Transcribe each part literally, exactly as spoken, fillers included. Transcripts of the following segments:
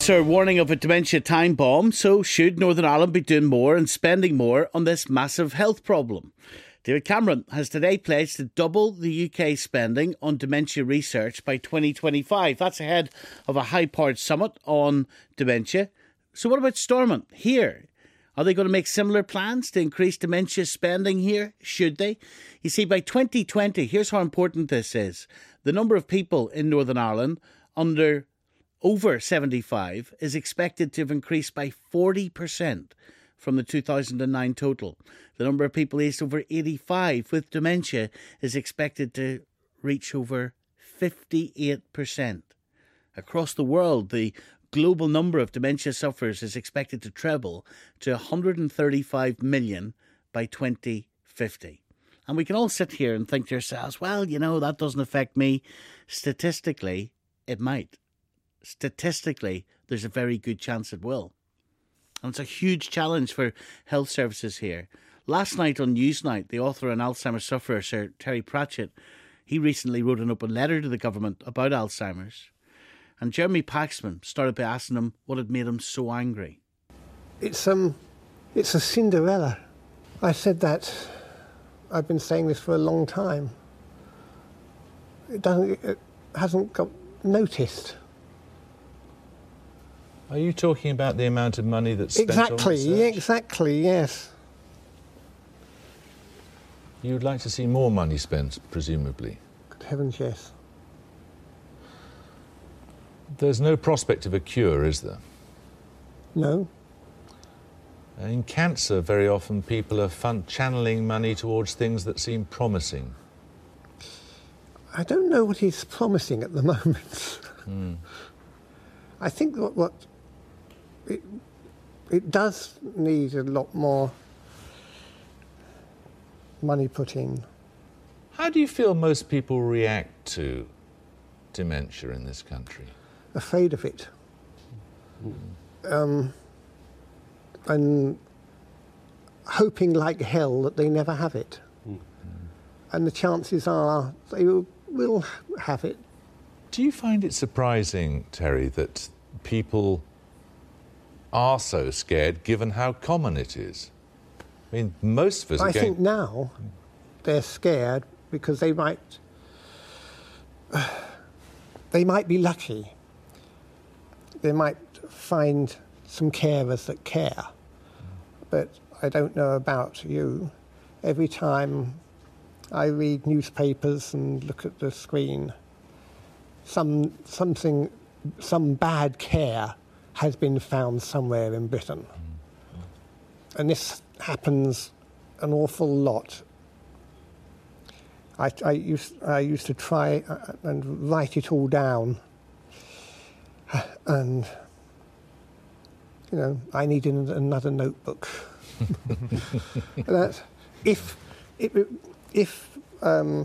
Sir, warning of a dementia time bomb. So should Northern Ireland be doing more and spending more on this massive health problem? David Cameron has today pledged to double the U K spending on dementia research by twenty twenty-five. That's ahead of a high-powered summit on dementia. So what about Stormont here? Are they going to make similar plans to increase dementia spending here? Should they? You see, by twenty twenty, here's how important this is. The number of people in Northern Ireland under over seventy-five is expected to have increased by forty percent from the two thousand nine total. The number of people aged over eighty-five with dementia is expected to reach over fifty-eight percent. Across the world, the global number of dementia sufferers is expected to treble to one hundred thirty-five million by twenty fifty. And we can all sit here and think to ourselves, well, you know, that doesn't affect me. Statistically, it might. Statistically, there's a very good chance it will. And it's a huge challenge for health services here. Last night on Newsnight, the author and Alzheimer's sufferer, Sir Terry Pratchett, he recently wrote an open letter to the government about Alzheimer's. And Jeremy Paxman started by asking him what had made him so angry. It's um, it's a Cinderella. I said that. I've been saying this for a long time. It doesn't. It hasn't got noticed. Are you talking about the amount of money that's spent exactly, on research? Exactly, yes. You'd like to see more money spent, presumably? Good heavens, yes. There's no prospect of a cure, is there? No. In cancer, very often people are fun- channeling money towards things that seem promising. I don't know what is promising at the moment. Mm. I think what, what it, it does need a lot more money put in. How do you feel most people react to dementia in this country? Afraid of it. Mm. Um, and hoping like hell that they never have it. Mm. And the chances are they will, will have it. Do you find it surprising, Terry, that people are so scared given how common it is? I mean, most of us... I are going... think now they're scared because they might... Uh, they might be lucky. They might find some carers that care. But I don't know about you. Every time I read newspapers and look at the screen, some something, some bad care has been found somewhere in Britain. And this happens an awful lot. I, I, used, I used to try and write it all down. And, you know, I needed another notebook. That if, if, if um,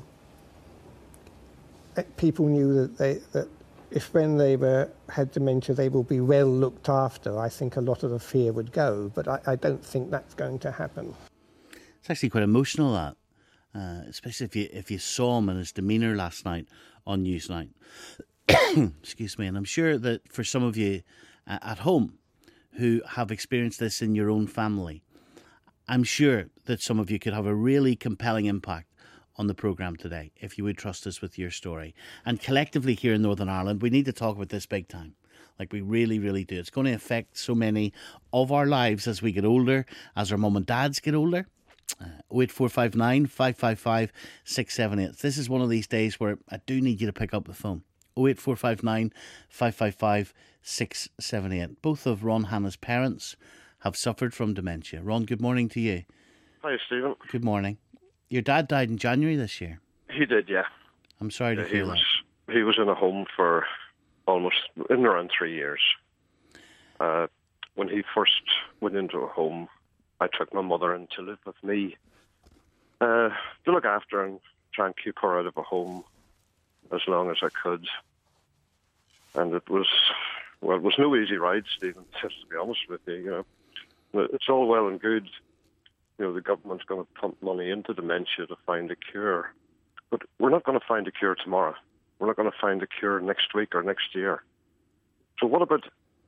people knew that they that if when they were had dementia they will be well looked after, I think a lot of the fear would go. But I, I don't think that's going to happen. It's actually quite emotional, that, uh, especially if you if you saw him and his demeanour last night on Newsnight. Excuse me, and I'm sure that for some of you uh, at home who have experienced this in your own family, I'm sure that some of you could have a really compelling impact on the programme today if you would trust us with your story. And collectively here in Northern Ireland, we need to talk about this big time. Like we really, really do. It's going to affect so many of our lives as we get older, as our mum and dads get older. Uh, oh eight four five nine, five five five, six seven eight. This is one of these days where I do need you to pick up the phone. oh eight four five nine, five five five, six seven eight. Both of Ron Hanna's parents have suffered from dementia. Ron, good morning to you. Hi, Stephen. Good morning. Your dad died in January this year. He did, yeah. I'm sorry to yeah, hear he was, that. He was in a home for almost, in around three years. Uh, when he first went into a home, I took my mother in to live with me, uh, to look after and try and keep her out of a home as long as I could. And it was, well, it was no easy ride, Stephen, just to be honest with you, you know. It's all well and good, you know, the government's going to pump money into dementia to find a cure. But we're not going to find a cure tomorrow. We're not going to find a cure next week or next year. So what about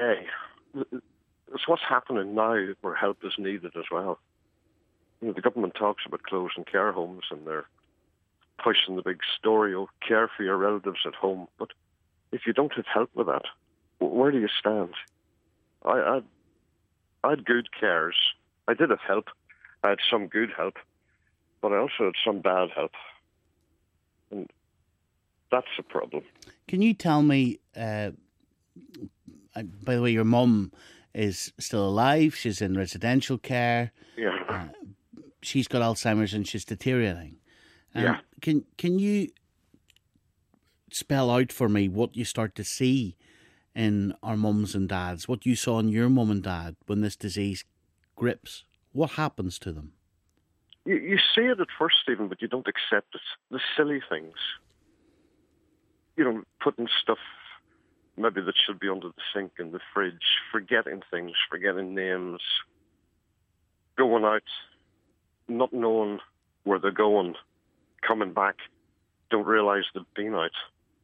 day. It's what's happening now where help is needed as well. You know, the government talks about closing care homes and they're pushing the big story of care for your relatives at home. But if you don't have help with that, where do you stand? I, I, I had good cares. I did have help. I had some good help, but I also had some bad help. And that's a problem. Can you tell me, uh, by the way, your mum is still alive, she's in residential care. Yeah. Uh, she's got Alzheimer's and she's deteriorating. Um, yeah. Can, can you spell out for me what you start to see in our mums and dads, what you saw in your mum and dad when this disease grips? What happens to them? You, you see it at first, Stephen, but you don't accept it. The silly things. You know, putting stuff maybe that should be under the sink in the fridge, forgetting things, forgetting names, going out, not knowing where they're going, coming back, don't realise they've been out.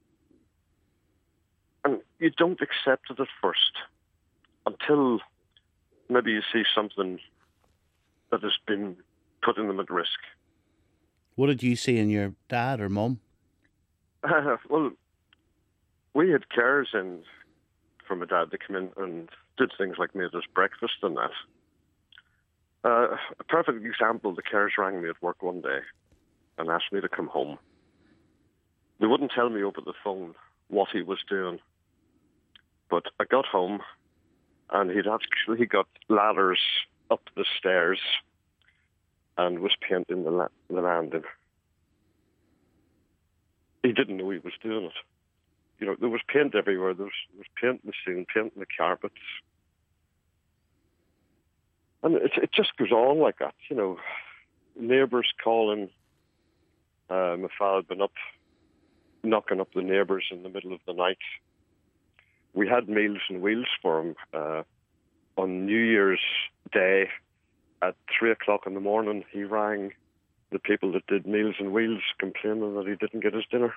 And you don't accept it at first until maybe you see something that has been putting them at risk. What did you see in your dad or mum? Uh, well, we had carers in for my dad to come in and did things like made us breakfast and that. Uh, a perfect example, the carers rang me at work one day and asked me to come home. They wouldn't tell me over the phone what he was doing. But I got home and he'd actually got ladders up the stairs and was painting the, la- the landing. He didn't know he was doing it. You know, there was paint everywhere. There was, there was paint in the ceiling, paint in the carpets. And it, it just goes on like that, you know. Neighbours calling. Uh, my father had been up, knocking up the neighbours in the middle of the night. We had Meals and Wheels for him uh, on New Year's Day at three o'clock in the morning. He rang the people that did Meals and Wheels complaining that he didn't get his dinner.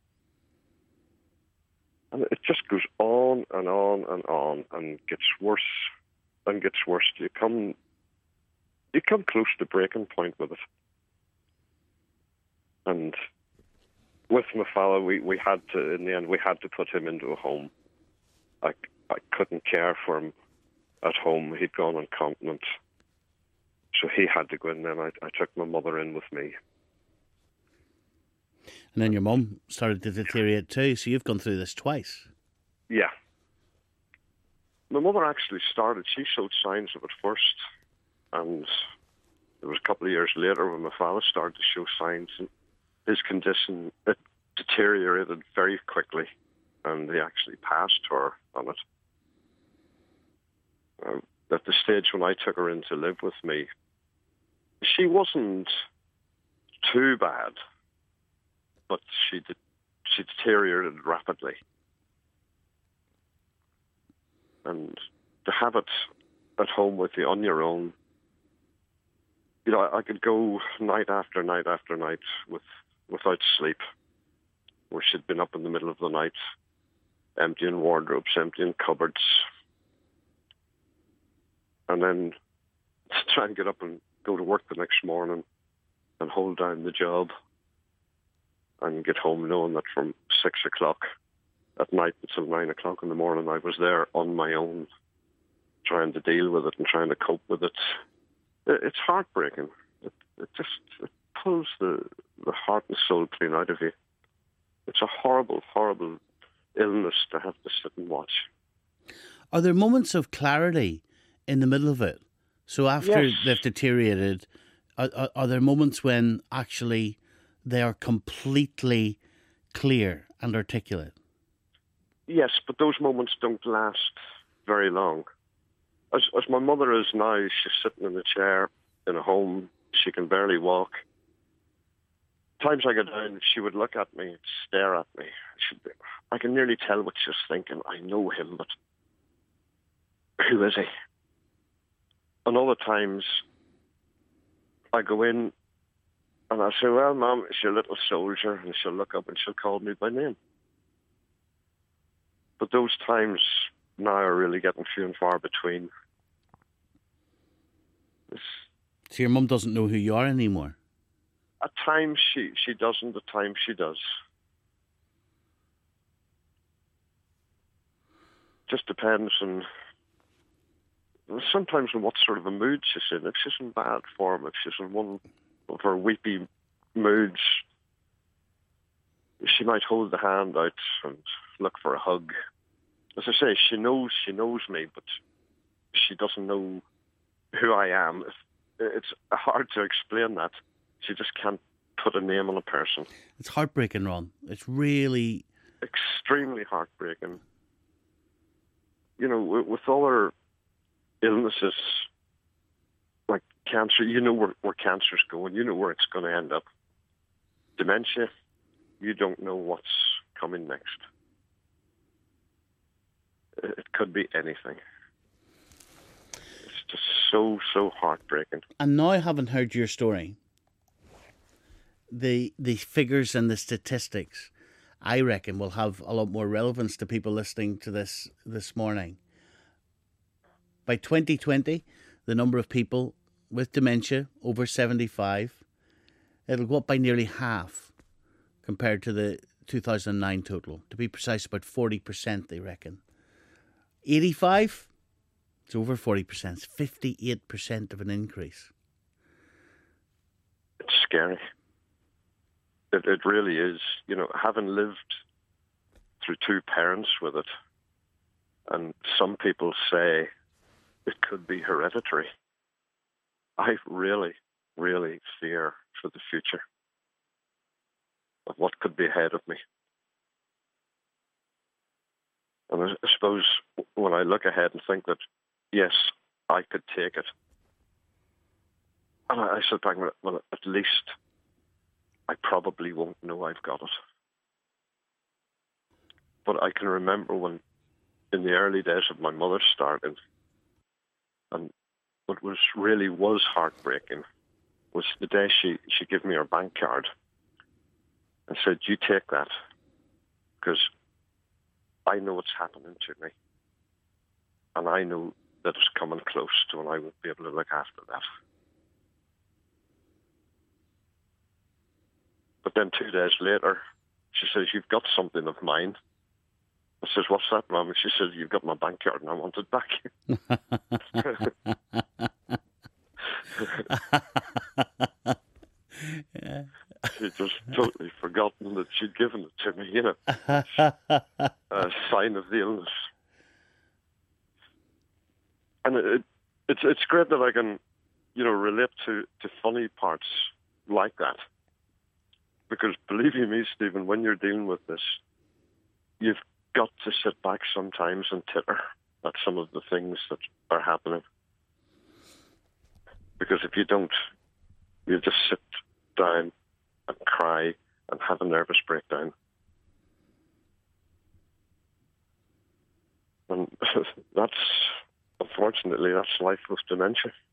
And it just goes on and on and on and gets worse and gets worse. You come, you come close to breaking point with it. And with my father, we, we had to, in the end, we had to put him into a home. I, I couldn't care for him at home. He'd gone incontinent. So he had to go in then. I, I took my mother in with me. And then your mum started to deteriorate too, so you've gone through this twice. Yeah. My mother actually started, she showed signs of it first. And it was a couple of years later when my father started to show signs. And his condition, it deteriorated very quickly. And they actually passed her on it. Uh, at the stage when I took her in to live with me, she wasn't too bad, but she did, she deteriorated rapidly. And to have it at home with you on your own, you know, I, I could go night after night after night with without sleep, where she'd been up in the middle of the night, emptying wardrobes, emptying cupboards, and then to try and get up and go to work the next morning and hold down the job and get home knowing that from six o'clock at night until nine o'clock in the morning I was there on my own trying to deal with it and trying to cope with it. It's heartbreaking. It, it just it pulls the, the heart and soul clean out of you. It's a horrible, horrible illness to have to sit and watch. Are there moments of clarity in the middle of it? So after Yes. they've deteriorated, are, are, are there moments when actually they are completely clear and articulate? Yes, but those moments don't last very long. As, as my mother is now, she's sitting in a chair in a home. She can barely walk. Times I go down, she would look at me and stare at me. She'd be, I can nearly tell what she's thinking. I know him, but who is he? And other times, I go in and I say, well, Mum, it's your little soldier. And she'll look up and she'll call me by name. But those times now are really getting few and far between. It's, So your mum doesn't know who you are anymore? at times she, she doesn't, at times she does. Just depends on, sometimes on what sort of a mood she's in. If she's in bad form, if she's in one of her weepy moods, she might hold the hand out and look for a hug. As I say, she knows she knows me, but she doesn't know who I am. It's hard to explain that. She just can't put a name on a person. It's heartbreaking, Ron. It's really... Extremely heartbreaking. You know, with all her illnesses, like cancer, you know where, where cancer's going. You know where it's going to end up. Dementia, you don't know what's coming next. It could be anything. It's just so, so heartbreaking. And now, having heard your story, the the figures and the statistics, I reckon, will have a lot more relevance to people listening to this this morning. By twenty twenty, the number of people with dementia over seventy-five, it'll go up by nearly half compared to the two thousand nine total. To be precise, about forty percent, they reckon. eighty-five, it's over forty percent. It's fifty-eight percent of an increase. It's scary. It, it really is. You know, having lived through two parents with it, and some people say it could be hereditary, I really, really fear for the future of what could be ahead of me. And I suppose when I look ahead and think that, yes, I could take it, and I, I sit back and, well, at least I probably won't know I've got it. But I can remember when, in the early days of my mother starting, and what was really was heartbreaking was the day she, she gave me her bank card and said, you take that, because I know what's happening to me, and I know that it's coming close to when I won't be able to look after that. But then two days later, she says, you've got something of mine. I says, what's that, Mum? And she says, you've got my bank card and I want it back. Yeah. She'd just totally forgotten that she'd given it to me, you know. A sign of the illness. And it, it, it's it's great that I can, you know, relate to, to funny parts like that. Because believe you me, Stephen, when you're dealing with this, you've got to sit back sometimes and titter at some of the things that are happening. Because if you don't, you just sit down and cry and have a nervous breakdown. And that's, unfortunately, that's life with dementia.